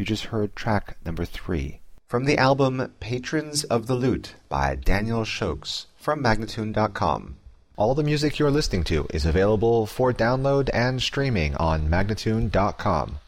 You just heard track number 3 from the album Patrons of the Lute by Daniel Shokes from Magnatune.com. All the music you're listening to is available for download and streaming on Magnatune.com.